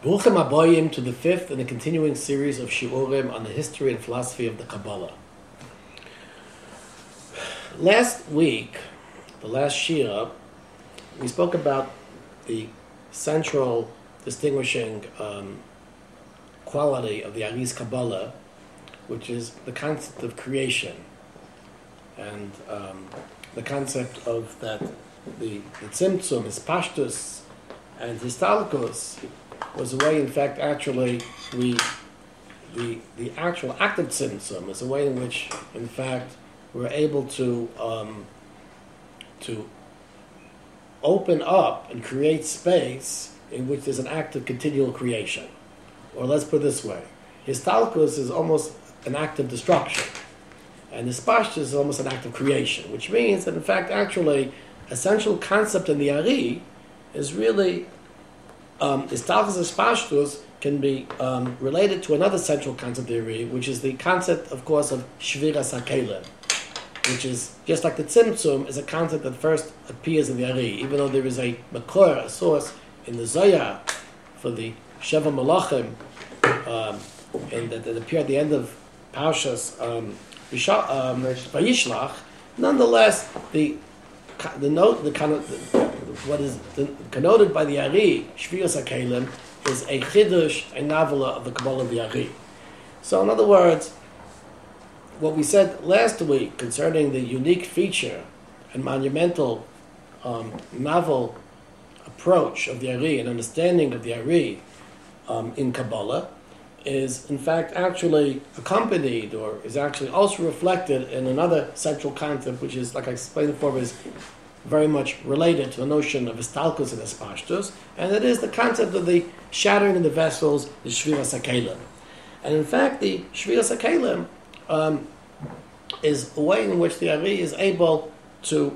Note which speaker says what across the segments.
Speaker 1: Bruchim Aboyim to the fifth in a continuing series of shiurim on the history and philosophy of the Kabbalah. Last week, the last shira, we spoke about the central distinguishing quality of the Ari's Kabbalah, which is the concept of creation, and the concept of that the tzimtzum, his pashtus, and his talkus was a way, in fact, actually, the actual active tzimtzum is a way in which, in fact, we're able to open up and create space in which there's an act of continual creation. Or let's put it this way, his talkus is almost an act of destruction, and his pashtus is almost an act of creation, which means that, in fact, actually, essential concept in the Ari is really his talkus and pashtus can be related to another central concept of the Ari, which is the concept, of course, of shviras hakelim, which is just like the tzimtzum is a concept that first appears in the Ari, even though there is a makor, a source in the Zohar for the Sheva Malachim, and that appear at the end of Parshas Vayishlach. Nonetheless, what is connoted by the Ari, Shviras HaKelim, is a chidush, a novella of the Kabbalah of the Ari. So, in other words, what we said last week concerning the unique feature and monumental novel approach of the Ari and understanding of the Ari in Kabbalah is, in fact, actually accompanied or is actually also reflected in another central concept, which is, like I explained before, is very much related to the notion of histalkus and hispashtus, and it is the concept of the shattering of the vessels, the shviras hakelim. And in fact, the shviras hakelim is a way in which the Ari is able to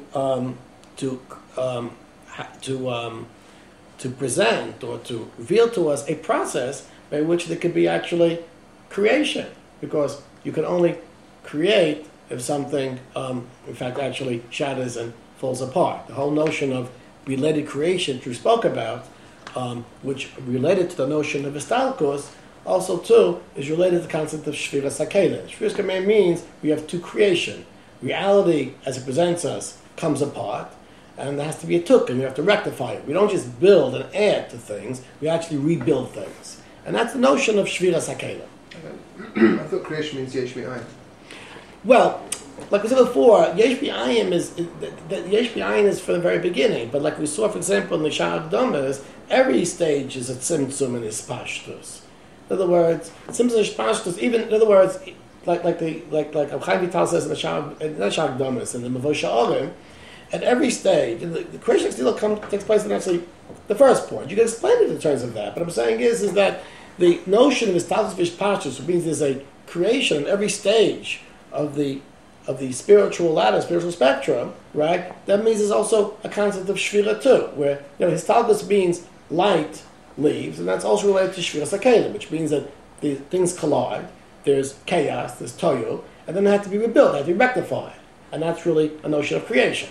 Speaker 1: present or to reveal to us a process by which there could be actually creation, because you can only create if something, in fact, actually shatters and falls apart. The whole notion of related creation, which we spoke about, which related to the notion of histalkus, also too is related to the concept of shviras hakelim. Shviras hakelim means we have two creation. Reality, as it presents us, comes apart, and there has to be a tuk, and we have to rectify it. We don't just build and add to things; we actually rebuild things, and that's the notion of shviras hakelim.
Speaker 2: I thought creation means yesh me'ayin.
Speaker 1: Well, like we said before, yesh b'ayin is from the very beginning. But like we saw, for example, in the Sha'ar Domas, every stage is a tzimtzum and hispashtus. In other words, tzimtzum and hispashtus. Even in other words, like Chaim Vital says in the Sha'ar Domas and the Mavoi Sha'arim, at every stage, the creation still takes place in actually the first point. You can explain it in terms of that. But what I'm saying is that the notion of histalkus v'hispashtus, which means there's a creation in every stage of the spiritual ladder, spiritual spectrum, right? That means there's also a concept of shvira too, where histalkus means light leaves, and that's also related to shviras hakelim, which means that the things collide. There's chaos, there's toyu, and then they have to be rebuilt, they have to be rectified, and that's really a notion of creation.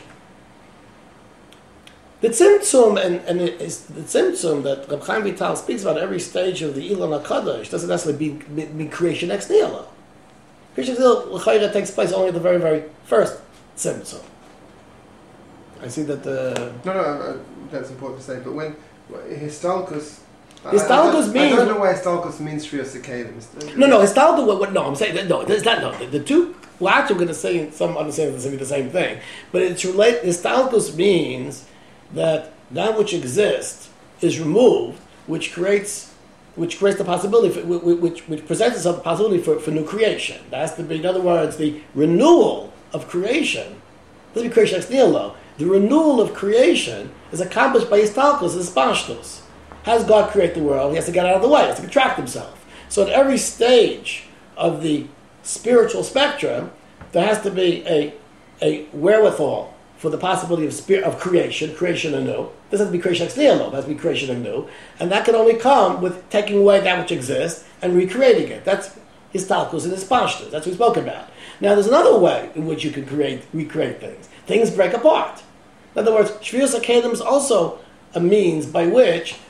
Speaker 1: The tzimtzum and the tzimtzum that Reb Chaim Vital speaks about every stage of the Ilan HaKadosh doesn't necessarily be creation ex nihilo. Creation l'chayra takes place only at the very, very first tzimtzum. I see that
Speaker 2: No, that's important to say. But when histalkus
Speaker 1: means I
Speaker 2: don't know why histalkus means shviras hakelim.
Speaker 1: No, histalkus. No, I'm saying that no. There's not no. The two. Well, actually, we're going to say some understanding it's going to be the same thing, but it's related. Histalkus means that which exists is removed, which creates the possibility, which presents itself the possibility for new creation. That has to be, in other words, the renewal of creation. This is creation ex nihilo. The renewal of creation is accomplished by histalkus and hispashtus. How does God create the world? He has to get out of the way. He has to contract himself. So at every stage of the spiritual spectrum, there has to be a wherewithal for the possibility of creation anew. It doesn't have to be creation ex nihilo, it has to be creation anew. And that can only come with taking away that which exists and recreating it. That's histalkus and hispashtus. That's what we spoke about. Now there's another way in which you can recreate things. Things break apart. In other words, shviras hakelim is also a means by which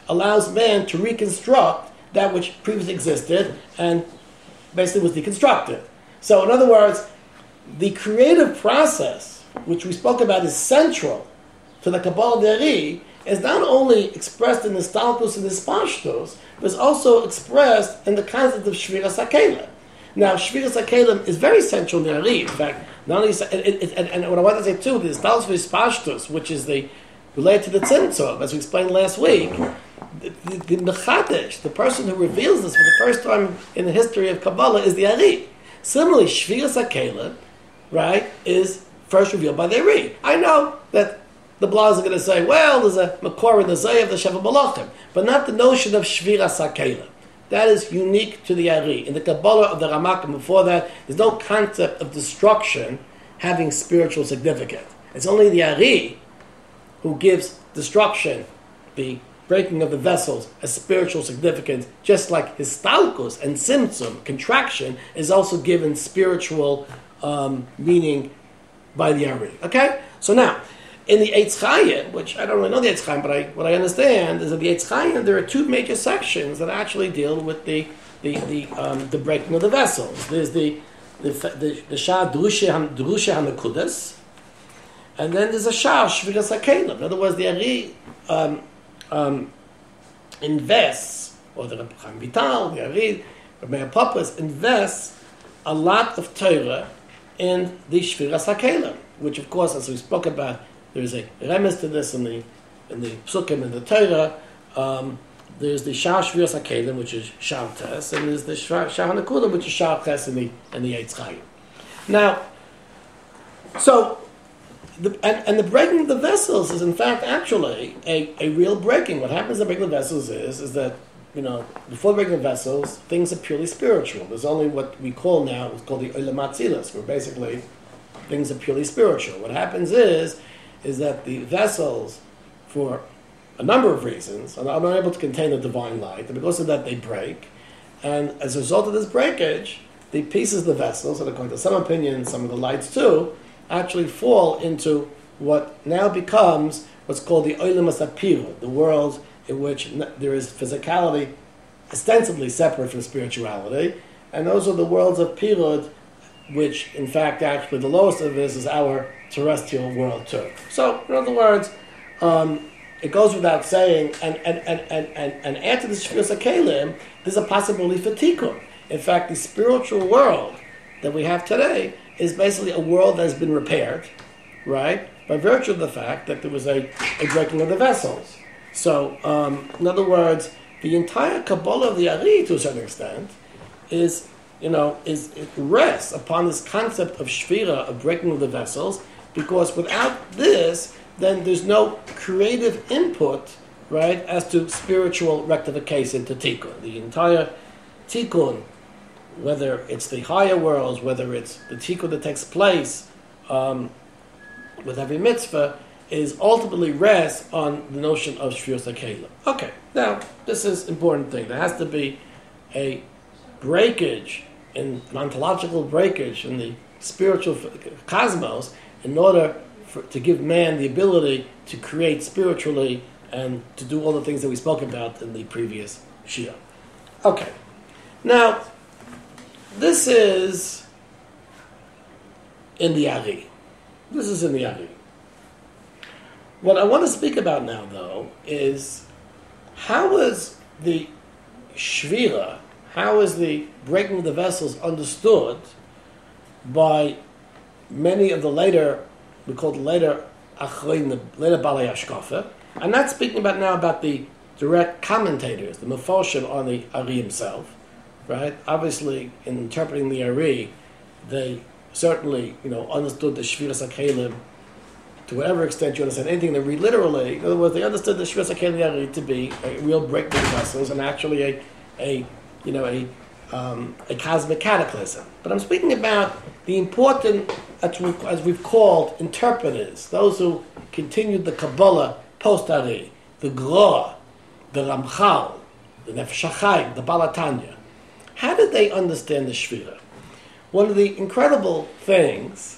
Speaker 1: allows man to reconstruct that which previously existed and basically was deconstructed. So in other words, the creative process, which we spoke about, is central to the Kabbalah De'ari, is not only expressed in the Stalkus and the Spashtos, but is also expressed in the concept of Shviras HaKelim. Now, Shviras HaKelim is very central in the De'ari. In fact, not only and what I want to say too, the Stalkus and Spashtos, which is related to the Tzimtzum, as we explained last week, the Mechadesh, the person who reveals this for the first time in the history of Kabbalah, is the Ari. Similarly, Shviras HaKelim, right, is first revealed by the Ari. I know that the blogs are going to say, well, there's a Makor in the Zayah of the Sheva Malachim, but not the notion of Shviras HaKelim. That is unique to the Ari. In the Kabbalah of the Ramakim before that, there's no concept of destruction having spiritual significance. It's only the Ari who gives destruction, the breaking of the vessels, a spiritual significance, just like Histalkus and Tzimtzum, contraction, is also given spiritual meaning by the Ari. Okay? So now, in the Eitz Chaim, which I don't really know the Eitz Chaim, but what I understand is that the Eitz Chaim, there are two major sections that actually deal with the breaking of the vessels. There's the Shah Drusha HaNekudas, and then there's a Shah Shviras HaKelim. In other words, the Ari invests, or the Reb Chaim Vital, the Ari, Reb Meir Popas invests a lot of Torah in the Shviras HaKelim, which of course, as we spoke about, there's a remes to this in the Psukim and the Torah. There's the Shah Shviras HaKelim, which is Shah Tes, and there's the Shah HaNekuda, which is Shah Tes in the Eitz Chaim. Now, so the breaking of the vessels is in fact actually a real breaking. What happens in breaking the vessels is that, before breaking the vessels, things are purely spiritual. There's only what we call now, it's called the Olam Atzilus, where basically things are purely spiritual. What happens is that the vessels, for a number of reasons, are not able to contain the divine light, and because of that they break. And as a result of this breakage, the pieces of the vessels, and according to some opinions, some of the lights too, actually fall into what now becomes what's called the Olam HaSapira, the world in which there is physicality ostensibly separate from spirituality, and those are the worlds of Pirud, which in fact actually the lowest of this is our terrestrial world too. So in other words, it goes without saying, and after the Shviras HaKelim, there's a possibility for tikkun. In fact, the spiritual world that we have today is basically a world that has been repaired, right, by virtue of the fact that there was a breaking of the vessels. So, in other words, the entire Kabbalah of the Ari, to a certain extent, it rests upon this concept of shvira, of breaking of the vessels, because without this, then there's no creative input, right, as to spiritual rectification to tikkun. The entire tikkun, whether it's the higher worlds, whether it's the tikkun that takes place with every mitzvah, is ultimately rests on the notion of Shviras HaKelim. Okay, now, this is an important thing. There has to be a breakage, an ontological breakage in the spiritual cosmos in order to give man the ability to create spiritually and to do all the things that we spoke about in the previous Shia. Okay, now, this is in the Ari. This is in the Ari. What I want to speak about now, though, is how is the Shvira, how is the breaking of the vessels understood by many of the later, we call the later Achrein, the later Balei Hashkafa. I'm not speaking about now about the direct commentators, the Mefarshim on the Ari himself. Right? Obviously, in interpreting the Ari, they certainly, understood the Shviras HaKelim to whatever extent you understand anything they read literally. In other words, they understood the Shviras HaKelim Ari to be a real breakdown of vessels and actually a cosmic cataclysm. But I'm speaking about the important, as we've called, interpreters, those who continued the Kabbalah post-Ari, the Gra, the Ramchal, the Nefesh HaChaim, the Baal HaTanya. How did they understand the Shvira? One of the incredible things,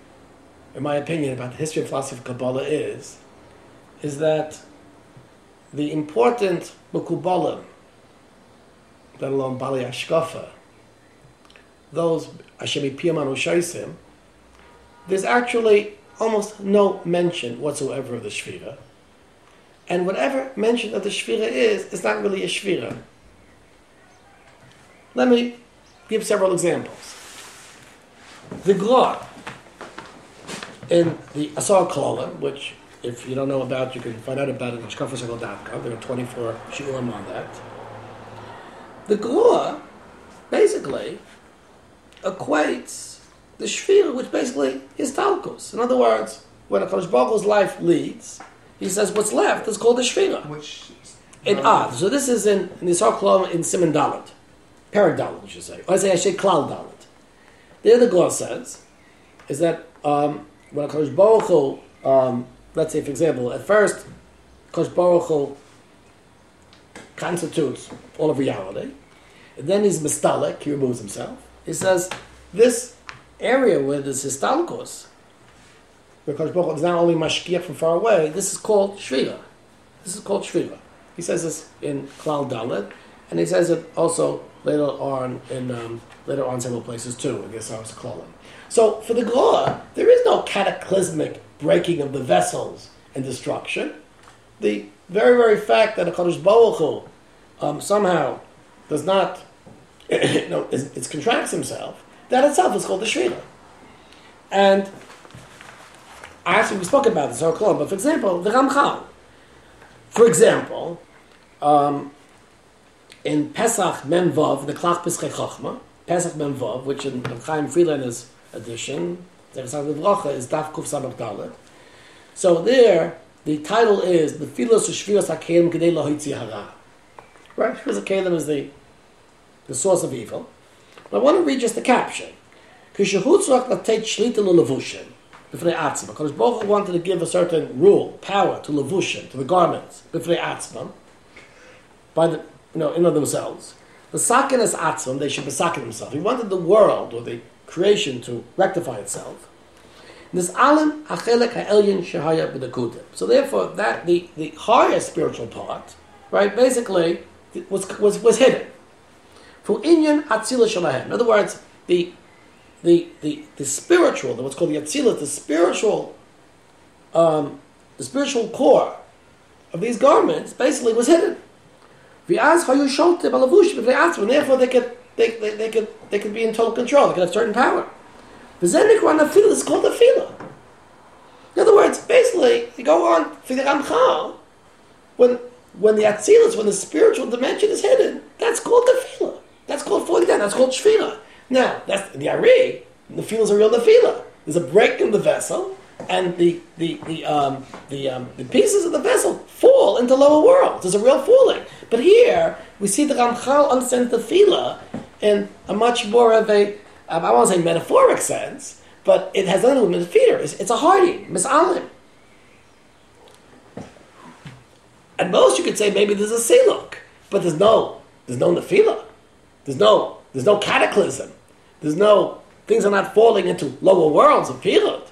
Speaker 1: in my opinion, about the history and philosophy of Kabbalah is that the important Mekubalim, let alone Bali Ashkafa, those Ashemi Piyamanu Shaisim, there's actually almost no mention whatsoever of the Shvira. And whatever mention of the Shvira is not really a Shvira. Let me give several examples. The Gra in the Asar Klolim, which if you don't know about, you can find out about it at shkafasakol.com. There are 24 shiurim on that. The Gra basically equates the Shvira, which basically is Talkus. In other words, when a Kadosh Baruch Hu's life leads, he says what's left is called the Shvira.
Speaker 2: Which
Speaker 1: In Ad. So this is in the Asar Klolim in Siman Dalet. Perek Dalet, we should say. Or I say Klal Dalet. There the Gra says is that when a Kadosh Baruch Hu, let's say, for example, at first, Kadosh Baruch Hu constitutes all of reality, and then he's mistalek, he removes himself. He says, this area where there's histalkos, where Kadosh Baruch Hu is not only mashkiach from far away, this is called shvira. This is called shvira. He says this in Klal Dalet, and he says it also later on several places too, in the Asar's Klolim. So for the Gra, there is no cataclysmic breaking of the vessels and destruction. The very, very fact that a Kadosh Baruch Hu somehow does not, it contracts himself, that itself is called the Shvira. And actually we spoke about this in our Klolim, but for example, the Ramchal. For example, in Pesach Mem Vav, the Klach Pischei Chochma, Pesach Mem Vav, which in Chaim Friedlander's edition, is Daf Kuf Samach Dalet. So there, the title is the Philos Shviras HaKelim Kedei Lahitzi Hara. Right? Shviras HaKelim is the source of evil. But I want to read just the caption. Kishahutzrak Latet Shlita L'Levushin. B'fnei Atzma. Because Baruch Hu wanted to give a certain rule, power to Levushin, to the garments, B'fnei Atzma, by the, in of themselves. The Sakin is Atzma, they should be Sakin themselves. He wanted the world, or the creation, to rectify itself. This alim hachelek ha'elyin shehaya b'dekutim. So therefore, that the higher spiritual part, right, basically was hidden. For inyan atzila shalahem. In other words, the spiritual, what's called the atzila, the spiritual core of these garments, basically was hidden. V'az hayu sholte b'lavush b'fnei atzma. Therefore, they could be in total control. They could have certain power. It's called the Fila. In other words, basically, you go on for the Ramchal, when the Atzilus, when the spiritual dimension is hidden, that's called the Fila. That's called falling down. That's called Shvira. Now, that's the Ari. The Fila's a real Nefila. There's a break in the vessel, and the pieces of the vessel fall into lower worlds. There's a real falling. But here, we see the Ramchal understands the Fila in a much more of a, I won't say metaphoric sense, but it has nothing to do with feeder. It's a hardy, misalim. At most, you could say maybe there's a siluk, but there's no nefila. There's no cataclysm. Things are not falling into lower worlds of pilot.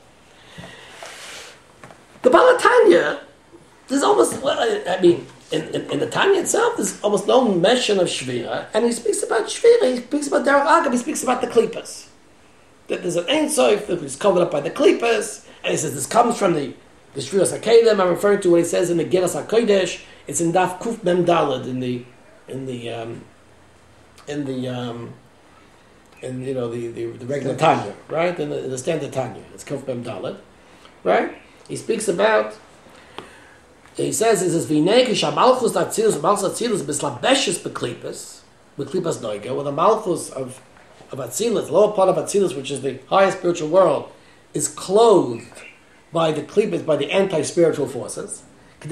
Speaker 1: The Balatanya, there's almost, in the Tanya itself, there's almost no mention of Shvira, and he speaks about Shvira, he speaks about Derech Agav, he speaks about the Klippas. That there's an Ein Sof that is covered up by the Klippas, and he says this comes from the Shviras HaKelim. I'm referring to what he says in the Geras HaKodesh. It's in Daf Kuf Mem Daled in the regular Tanya, right? In the standard Tanya. It's Kuf Mem Daled, right? He speaks about. He says, V'nei Malchus Atzilus Bislabeshes Beklipas Noiga, where the Malchus of Atzilus, the lower part of Atzilus, which is the highest spiritual world, is clothed by the Klipas, by the anti-spiritual forces,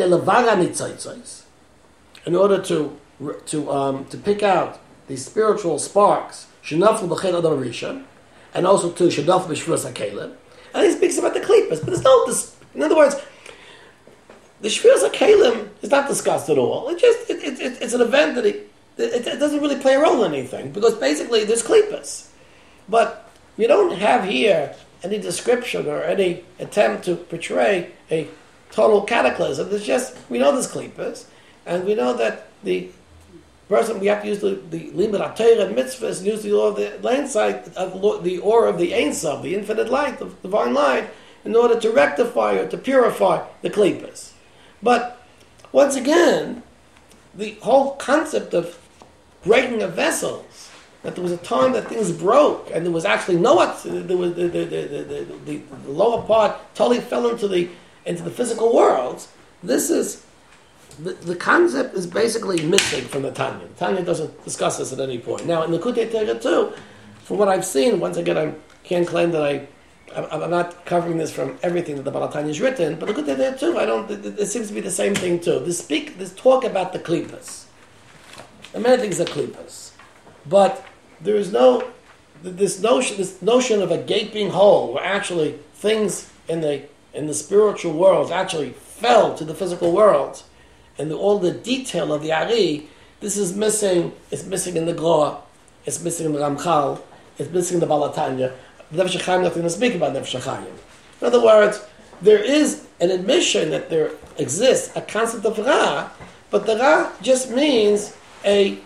Speaker 1: in order to pick out the spiritual sparks, and also to Shadaf B'Shviras HaKelim, and he speaks about the Klipas, but there's no, in other words, the Shviras HaKelim is not discussed at all. It's an event that it doesn't really play a role in anything, because basically there's Klippas. But we don't have here any description or any attempt to portray a total cataclysm. There's just, we know there's Klippas, And we know that the person, we have to use the limit of Torah and mitzvahs, and use the law of the land side, of the aura of the Ein Sof, the infinite light, the divine light, in order to rectify or to purify the klipas. But once again, the whole concept of breaking of vessels, that there was a time that things broke, and there was actually there was the lower part totally fell into the physical world. This is the concept is basically missing from the Tanya. The Tanya doesn't discuss this at any point. Now in the Likutei Torah too, from what I've seen, once again I can't claim that I'm not covering this from everything that the Baal HaTanya has written, but Likutei Torah too, it seems to be the same thing too. This talk about the klipas. There are many things are klipas, but there is this notion of a gaping hole where actually things in the spiritual world actually fell to the physical world, and all the detail of the Ari, this is missing. It's missing in the Gra, it's missing in the Ramchal, it's missing in the Baal HaTanya. The Nefesh HaChaim nothing to speak about Nefesh HaChaim. In other words, there is an admission that there exists a concept of Ra, but the Ra just means that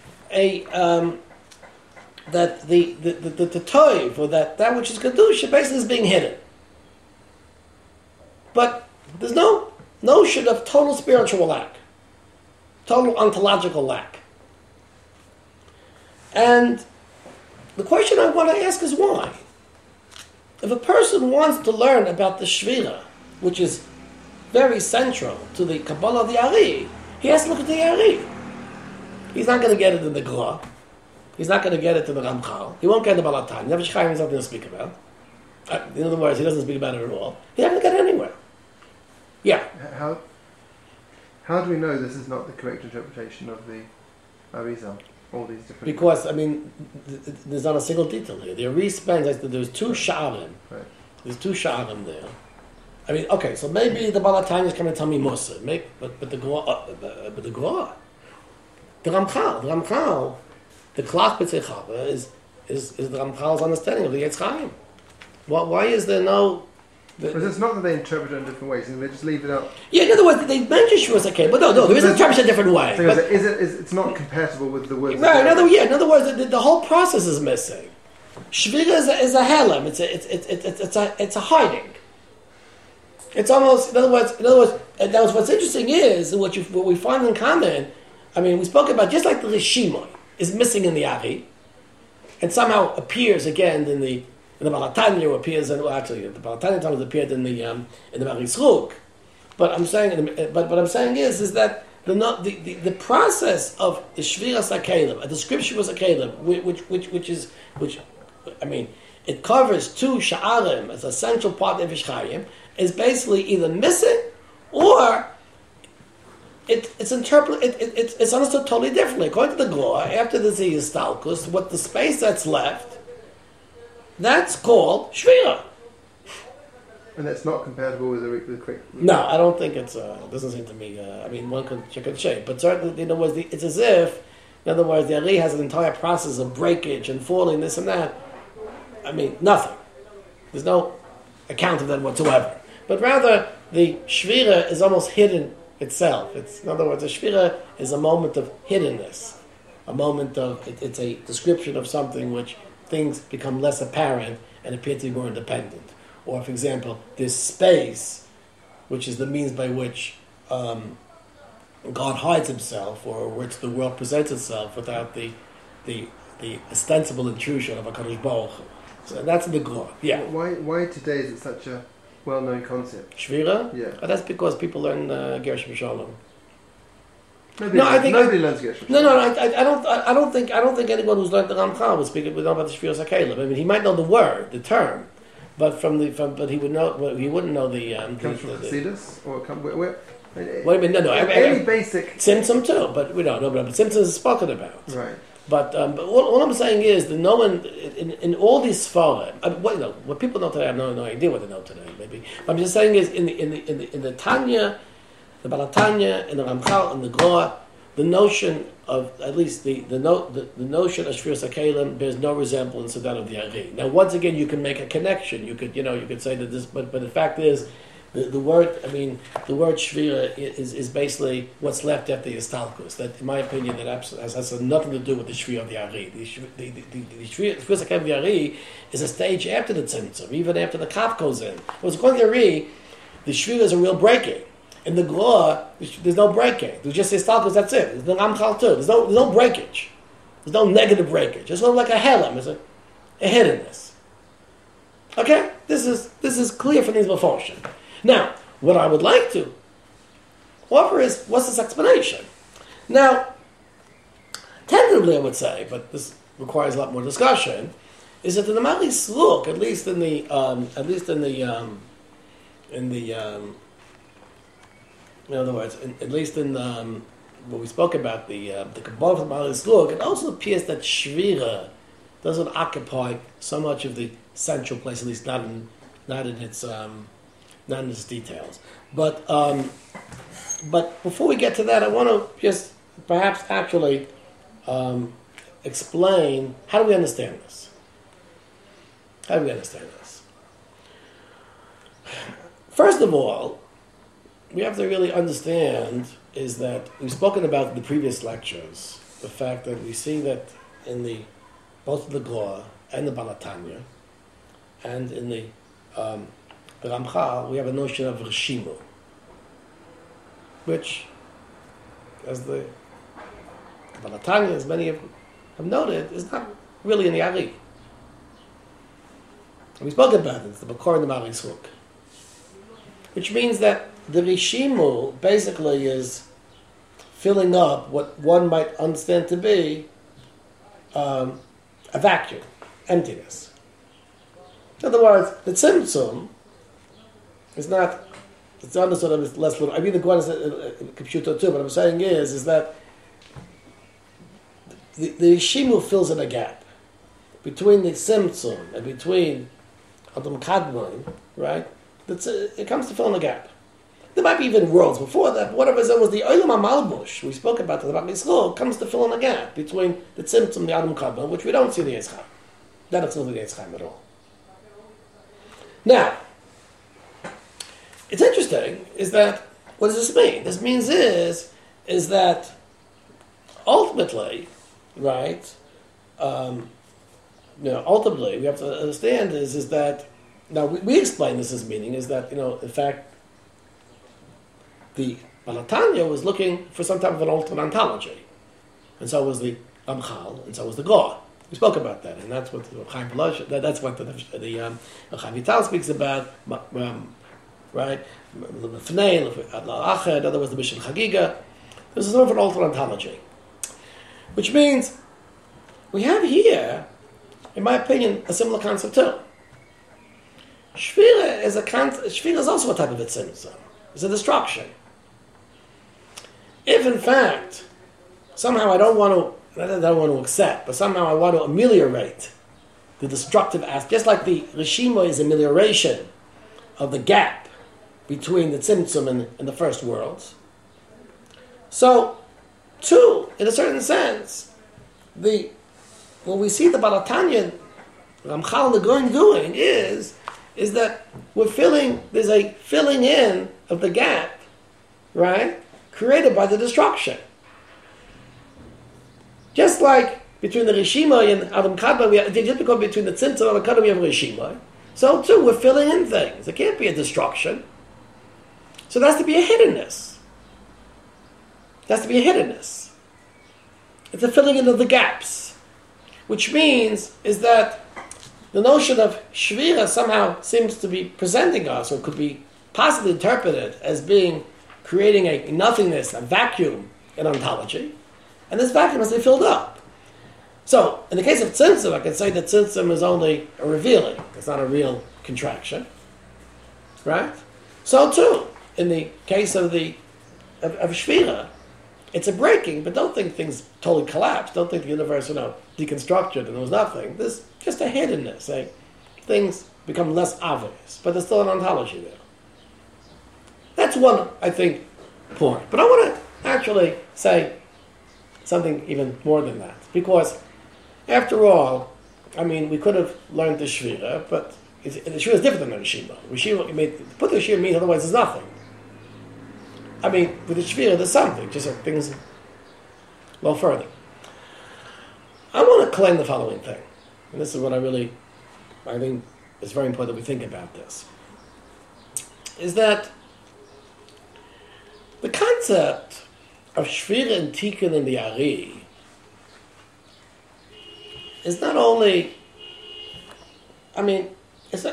Speaker 1: the toiv, or that which is kedusha, basically is being hidden. But there's no notion of total spiritual lack, total ontological lack. And the question I want to ask is why? If a person wants to learn about the Shvira, which is very central to the Kabbalah of the Ari, he has to look at the Ari. He's not going to get it in the Gra. He's not going to get it in the Ramchal. He won't get it in the Baal HaTanya. Nefesh HaChaim has nothing to speak about. In other words, he doesn't speak about it at all. He's not going to get it anywhere. Yeah.
Speaker 2: How do we know this is not the correct interpretation of the Arizal? All these different...
Speaker 1: Because, there's not a single detail here. The Ari spends, there's two sha'arim.
Speaker 2: Right.
Speaker 1: There's two sha'arim there. Okay, so maybe the Baal HaTanya is coming to tell me Musa. But the Gra, the Ramchal, the Klach B'tzei Chava is the Ramchal's understanding of the Yetz Chaim. Why is there no...
Speaker 2: Because it's not that they interpret it in different ways, they just leave it up.
Speaker 1: Yeah, in other words, they mention Shvuas HaKelim, but no, there is an interpretation a different way.
Speaker 2: So it's not compatible with the words.
Speaker 1: Right. In other words, the whole process is missing. Shvira is a helem. It's a hiding. It's almost, in other words, what's interesting is what we find in common. We spoke about just like the Rishimoi is missing in the Ari, and somehow appears again in the Baal HaTanya, or appears the Baal HaTanya times appeared in the Bar Yisruk. But I'm saying, what I'm saying is that the process of the Shviras HaKelim, a description of HaKelim, which it covers two sha'arim as a central part of Nefesh HaChaim, is basically either missing or it's understood totally differently. According to the Gra, after the Ziyistalkus, what the space that's left, that's called Shvira.
Speaker 2: And that's not compatible with the correct...
Speaker 1: No, I don't think it doesn't seem to me, one could check and shape, but certainly, in other words, it's as if, in other words, the Ari has an entire process of breakage and falling, this and that. Nothing. There's no account of that whatsoever. But rather, the Shvira is almost hidden itself. In other words, the Shvira is a moment of hiddenness. A moment of, it's a description of something which things become less apparent and appear to be more independent. Or, for example, this space, which is the means by which God hides himself, or which the world presents itself without the ostensible intrusion of HaKadosh Baruch Hu. So that's in the Gra. Yeah.
Speaker 2: Why today is it such a well-known concept?
Speaker 1: Shvira?
Speaker 2: Yeah.
Speaker 1: That's because people learn Gersh B'Shalom.
Speaker 2: Nobody learns Gersh B'Shalom.
Speaker 1: No. I don't think anyone who's learned the Ramchal would know about the Shviras HaKelim. He might know the word, the term, but but he would know. He wouldn't know the.
Speaker 2: Comes from Chassidus, or where?
Speaker 1: Wait a minute, no.
Speaker 2: Any basic
Speaker 1: Tzimtzum too, but we don't know. But Tzimtzum is spoken about.
Speaker 2: Right.
Speaker 1: But all I'm saying is that no one in all these Sfarim, what people know today, I have no idea what they know today. Maybe but I'm just saying is in the Tanya, the Baal HaTanya, and the Ramchal, and the Gra, the notion of at least the notion of Shviras HaKelim bears no resemblance to that of the Ari. Now, once again, you can make a connection. You could say that this, but the fact is The word shvira is basically what's left after the istalkus. That, in my opinion, that has nothing to do with the shvira of the ari. The shvira of the ari is a stage after the tzimtzum, even after the kaf goes in. What's according to the ari, the shvira is a real breaking. In the Gla, there's no breaking. There's just istalkus. That's it. There's no amchal too. There's no breakage. There's no negative breakage. It's sort of like a helem. It's a hiddenness. Okay, this is clear from these maforshim. Now, what I would like to offer is, what's this explanation? Now, tentatively I would say, but this requires a lot more discussion, is that in the Maris look, at least in the in other words, what we spoke about, the Kabbalah of the Maris look, it also appears that Shvira doesn't occupy so much of the central place, at least not in its details. But before we get to that, I want to just perhaps actually explain, how do we understand this? How do we understand this? First of all, we have to really understand is that we've spoken about in the previous lectures the fact that we see that in both the Gla and the Balatanya and in the Ramchal, we have a notion of Rishimu, which, as the Balatanya, as many have noted, is not really in the Ari. We spoke about it, it's the Bakor and the Maris Hook, which means that the Rishimu basically is filling up what one might understand to be a vacuum, emptiness. In other words, the Tzimtzum is not, it's understood as less little. I mean, the Gwan is a computer too, what I'm saying is that the Rishimu fills in a gap between the Tzimtzum and between Adam Kadmon, right? It comes to fill in a gap. There might be even worlds before that. Whatever it was, the Olam HaMalbush we spoke about the Bach Yisrael comes to fill in a gap between the Tzimtzum and the Adam Kadmon, which we don't see the Yitzchak. That is not the Yitzchak at all. Now, it's interesting, is that, what does this mean? This means is that ultimately, right, ultimately we have to understand is that, now we explain this as meaning, is that, in fact, the Balatanya was looking for some type of an ultimate ontology. And so was the Ramchal, and so was the God. We spoke about that, and that's what Chaim Balash, that's what the Chaim Vital speaks about, right? Lefnei, La'achad, other was the Mishal Chagiga. This is sort of an ultimate ontology. Which means we have here, in my opinion, a similar concept too. Shvira is also a type of a tzimtzum. It's a destruction. If in fact, somehow I don't want to accept, but somehow I want to ameliorate the destructive aspect, just like the Rishima is amelioration of the gap between the tzimtzum and the first worlds. So, too, in a certain sense, when we see the Balatanya, Ramchal and the Goin doing is that there's a filling in of the gap, right, created by the destruction. Just like between the Rishima and Adam Kadmon, just because between the Tzimtzum and Adam Kadmon we have a Rishima, so too we're filling in things. It can't be a destruction. So there has to be a hiddenness. There has to be a hiddenness. It's a filling in of the gaps, which means is that the notion of Shvira somehow seems to be presenting us, or could be possibly interpreted as being creating a nothingness, a vacuum in ontology, and this vacuum has to be filled up. So, in the case of Tzimtzum, I can say that Tzimtzum is only a revealing. It's not a real contraction. Right? So too, in the case of Shvira, it's a breaking, but don't think things totally collapsed. Don't think the universe, deconstructed and there was nothing. There's just a hiddenness. Things become less obvious, but there's still an ontology there. That's one, I think, point. But I want to actually say something even more than that. Because, after all, we could have learned the Shvira, but the Shvira is different than the Rishima. Put the Rishima means otherwise there's nothing. I mean, with the Shvira there's something, just like things a little further. I want to claim the following thing, and this is what I think it's very important that we think about this, is that the concept of Shvira and Tikkun in the Ari is not only, it's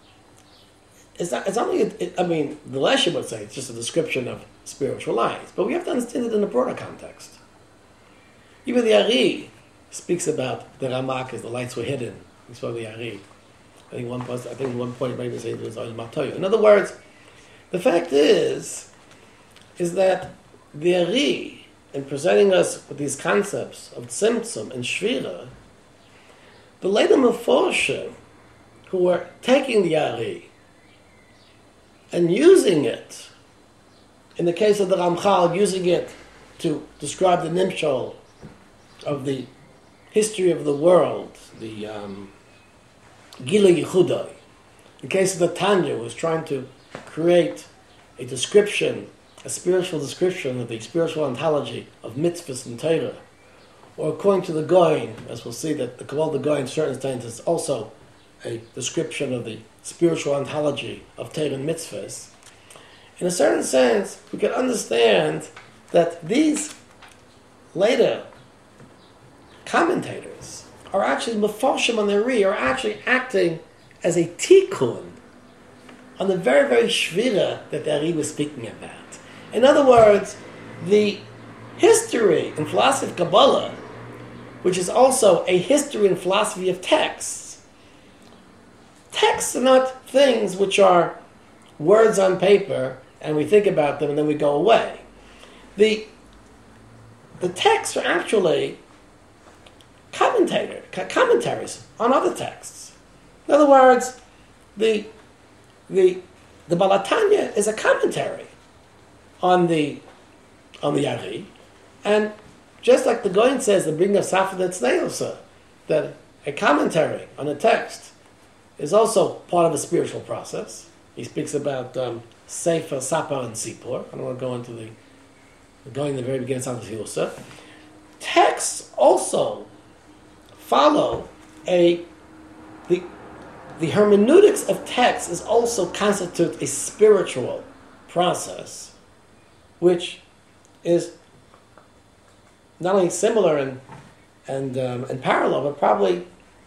Speaker 1: only, the Leshem would say it's just a description of spiritual life, but we have to understand it in a broader context. Even the Ari speaks about the Ramak as the lights were hidden. He spoke of the Ari. I think one point maybe say it was Oil Matoyo. In other words, the fact is that the Ari, in presenting us with these concepts of Tzimtzum and Shvira, the later Meforshim who were taking the Ari and using it, in the case of the Ramchal, using it to describe the Nimshal of the history of the world, the Gila Yechudai. In the case of the Tanya, who was trying to create a description, a spiritual description of the spiritual ontology of mitzvahs and Torah, or according to the Goin, as we'll see that the Kabbalah of the Goin, in certain extent, is also a description of the spiritual ontology of Torah and mitzvahs. In a certain sense, we can understand that these later commentators are actually Mefarshim on their Ri, are actually acting as a tikkun on the very, very shvira that the Ari was speaking about. In other words, the history in philosophy of Kabbalah, which is also a history and philosophy of texts. Texts are not things which are words on paper and we think about them and then we go away. The texts are actually commentaries on other texts. In other words, the Baal HaTanya is a commentary on the Ari, and just like the Goin says, the bringing of Safed Tzneilsa, that a commentary on a text is also part of a spiritual process. He speaks about Sefer, Sapar, and Sipor. I don't want to go into the Goin in the very beginning of Safed Tzneilsa. Texts also follow the hermeneutics of text is also constitute a spiritual process, which is not only similar and parallel, but probably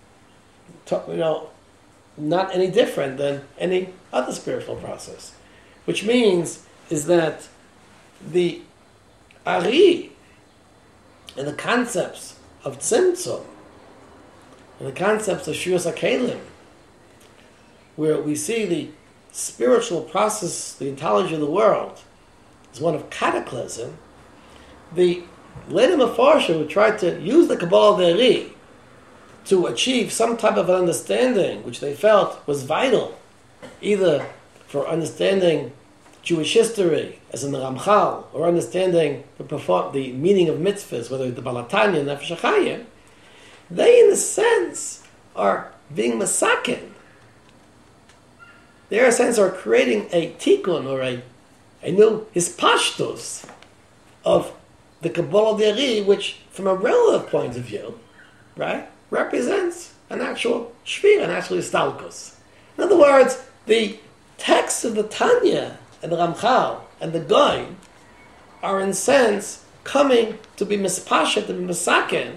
Speaker 1: not any different than any other spiritual process. Which means is that the Ari and the concepts of Tzimtzum and the concepts of Shviras HaKelim, where we see the spiritual process, the ontology of the world, is one of cataclysm, the later Mefarshim who tried to use the Kabbalah of the Ari to achieve some type of an understanding which they felt was vital, either for understanding Jewish history, as in the Ramchal, or understanding the meaning of mitzvahs, whether the Baal HaTanya, Nefesh HaChaim, they, in a sense, are being masakin. They, in a sense, are creating a tikkun, or a new hispashtus of the Kabbalah of the Ari, which, from a relative point of view, right, represents an actual shvira, an actual istalkus. In other words, the texts of the Tanya and the Ramchal and the Goin are, in a sense, coming to be mispashet, to be misaken,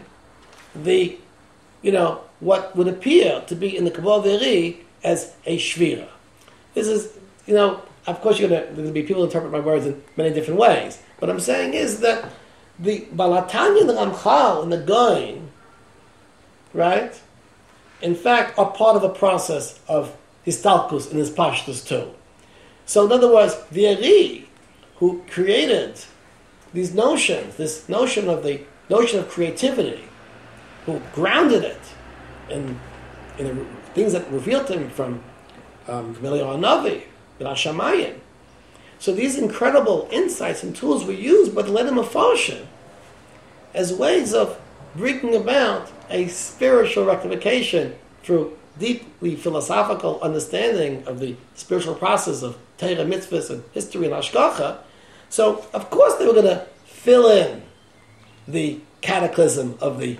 Speaker 1: what would appear to be in the Kabbalah of the Ari as a shvira. This is, of course, there's going to be people who interpret my words in many different ways. What I'm saying is that the Baal HaTanya and the Ramchal and the Goin, right, in fact, are part of a process of histalkus and hispashtus too. So, in other words, the Ari, who created these notions, this notion of creativity, who grounded it in the things that revealed to him from Eliyahu Hanavi, B'nai Shamayim. So these incredible insights and tools were used by the later Mefarshim as ways of bringing about a spiritual rectification through deeply philosophical understanding of the spiritual process of Torah, mitzvahs, and history and hashgacha. So, of course, they were going to fill in the cataclysm of the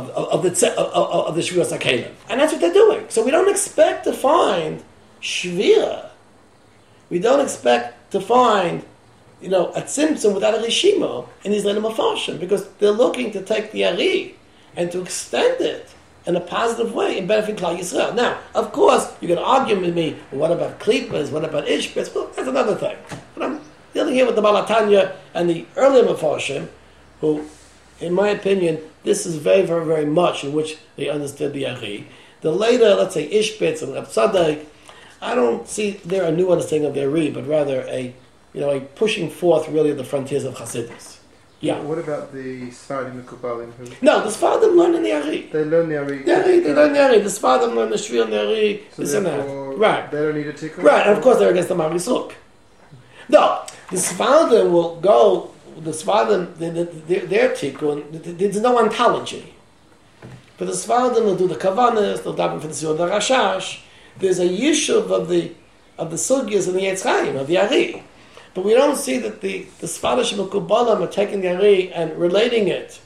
Speaker 1: Shviras HaKelim, and that's what they're doing. So we don't expect to find Shvira. We don't expect to find, a tzimtzum without a rishimo in these Leilim Mefarshim, because they're looking to take the Ari and to extend it in a positive way in benefiting Klal Yisrael. Now, of course, you can argue with me, well, what about Klippas, what about Ishbitz? Well, that's another thing. But I'm dealing here with the Baal HaTanya and the earlier Mefarshim, who, in my opinion, this is very, very, very much in which they understood the Ari. The later, let's say, Ishbitz and Reb Tzadok, I don't see there a new understanding of the Ari, but rather a pushing forth really of the frontiers of Hasidus. Yeah.
Speaker 2: What about the Sfaradim Mekubalim?
Speaker 1: No, the Sfaradim learn in the Ari.
Speaker 2: They learn the Ari.
Speaker 1: They learn the Ari. The Sfaradim learn the Shvir and the Ari.
Speaker 2: So
Speaker 1: this and that. Right.
Speaker 2: They don't need a tikkun?
Speaker 1: Right, and of course they're against the Marisuk. No, the Sfaradim will go, the Sfaradim, their tikkun, there's no ontology. But the Sfaradim will do the Kavanas, they'll daven for the Siyur, the Rashash. There's a yishuv of the Sugyas and the Yetz Chaim, of the Ari. But we don't see that the Sfaradim Mekubalim are taking the Ari and relating it,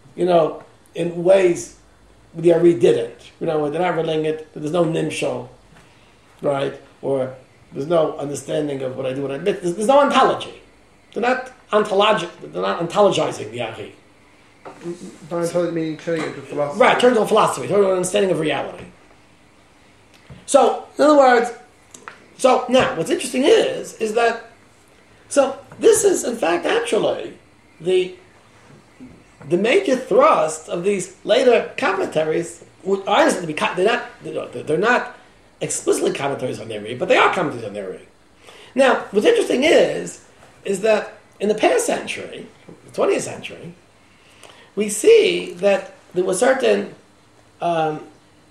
Speaker 1: in ways the Ari didn't. They're not relating it, there's no nimshal, right? Or there's no understanding of what I do, what I admit. There's no ontology. They're not ontologizing the Ari.
Speaker 2: By ontology meaning turning it into philosophy.
Speaker 1: Right, turning to a philosophy, turning to an understanding of reality. So, in other words, now, what's interesting is that, this is, in fact, actually, the major thrust of these later commentaries, which I understand to be, they're not explicitly commentaries on their Ari, but they are commentaries on their Ari. Now, what's interesting is that in the past century, the 20th century, we see that there were certain, but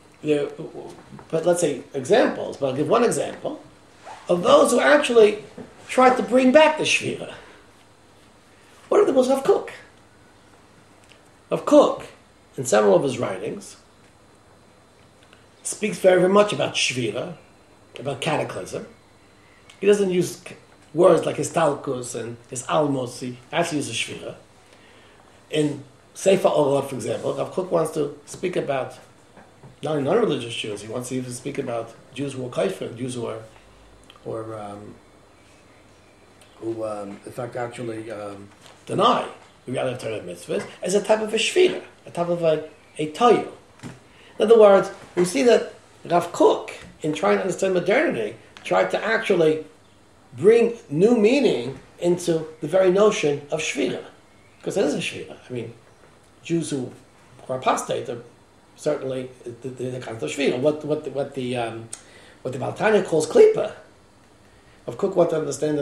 Speaker 1: let's say examples, but I'll give one example, of those who actually tried to bring back the Shvira. One of them was Rav Kook. Rav Kook, in several of his writings, speaks very, very much about Shvira, about cataclysm. He doesn't use words like Histalkus and his Almos. He actually uses Shvira. In Sefer Orot, for example, Rav Kook wants to speak about not only non-religious Jews, he wants to even speak about Jews who are kaifer, Jews who in fact actually deny the reality of Torah mitzvahs as a type of a shvira, a type of a toyu. In other words, we see that Rav Kook, in trying to understand modernity, tried to actually bring new meaning into the very notion of shvira. Because it is a shvira. I mean, Jews who are apostate are certainly the kind of shvira. What the Baal HaTanya calls klipa. Rav Kook wanted to understand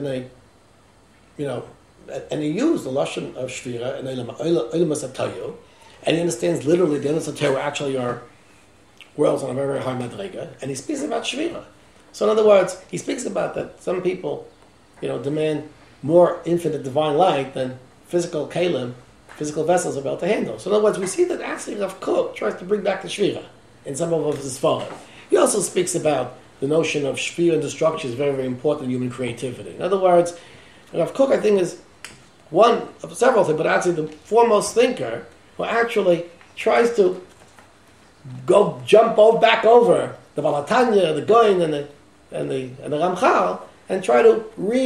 Speaker 1: and he used the lashon of shvira and Eilumas HaToyu, and he understands literally the Eilumas HaToyu actually are worlds on a very, very high madrega, and he speaks about shvira. So in other words, he speaks about that some people, demand more infinite divine light than physical kalim, physical vessels are able to handle. So in other words, we see that actually Rav Kook tries to bring back the shvira in some of his Sfarim. He also speaks about the notion of shvira and destruction is very, very important in human creativity. In other words, Rav Kook, I think, is one of several things, but actually the foremost thinker who actually tries to jump back over the Baal HaTanya, the Goin, and the Ramchal, and try to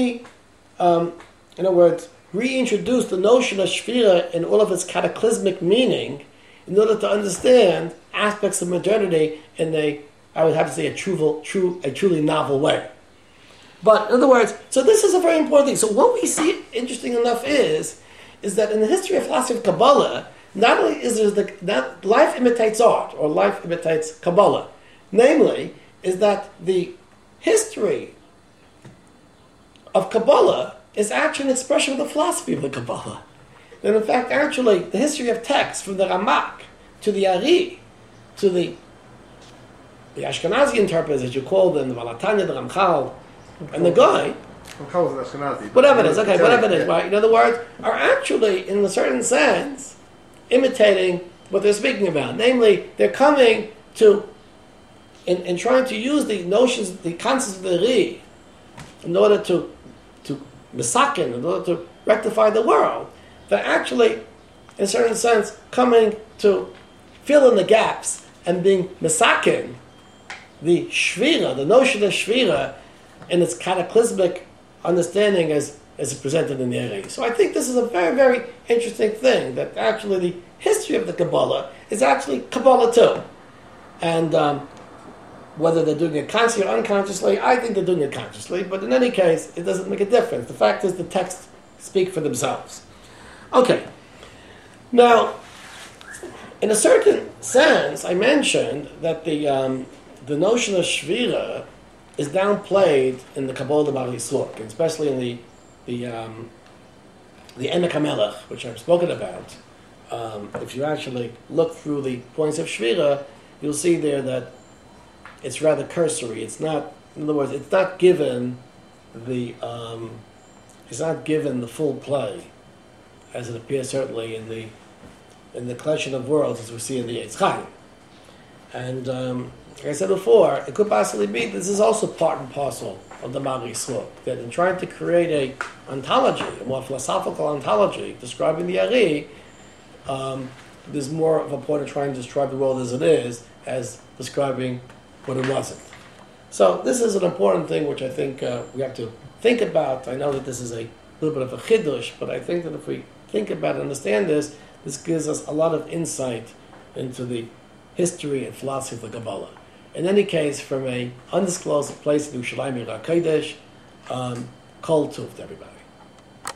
Speaker 1: reintroduce the notion of shvira in all of its cataclysmic meaning in order to understand aspects of modernity in I would have to say, a truly novel way. But in other words, so this is a very important thing. So what we see, interesting enough, is that in the history of philosophy of Kabbalah, not only is there that life imitates art, or life imitates Kabbalah, namely, is that the history of Kabbalah is actually an expression of the philosophy of the Kabbalah. And in fact, actually, the history of texts from the Ramak to the Ari to the Ashkenazi interpreters, as you call them, the Baal HaTanya, the Ramchal, and the guy,
Speaker 2: Ramchal is an Ashkenazi.
Speaker 1: Whatever it is, right? In other words, are actually, in a certain sense, imitating what they're speaking about. Namely, they're coming to in trying to use the notions, the concepts of the Ri, in order to misakin, in order to rectify the world, they're actually, in a certain sense, coming to fill in the gaps and being misakin, the shvira, the notion of shvira, in its cataclysmic understanding as presented in the Ri. So I think this is a very, very interesting thing, that actually the history of the Kabbalah is actually Kabbalah too. And whether they're doing it consciously or unconsciously, I think they're doing it consciously, but in any case, it doesn't make a difference. The fact is the texts speak for themselves. Okay. Now, in a certain sense, I mentioned that the notion of Shvira is downplayed in the Kabbalah of Bari Sluk, especially in the Emek HaMelech, which I've spoken about. If you actually look through the points of Shvira, you'll see there that it's rather cursory. It's not, in other words, it's not given the full play, as it appears certainly in the collection of worlds as we see in the Eitz Chaim. And like I said before, it could possibly be this is also part and parcel of the Mari Sluk, that in trying to create a ontology, a more philosophical ontology describing the Ari, there's more of a point of trying to describe the world as it is, as describing what it wasn't. So this is an important thing which I think we have to think about. I know that this is a little bit of a chidush, but I think that if we think about and understand this, this gives us a lot of insight into the history and philosophy of the Kabbalah. In any case, from an undisclosed place in Yerushalayim, Kodesh, kol tuv to everybody.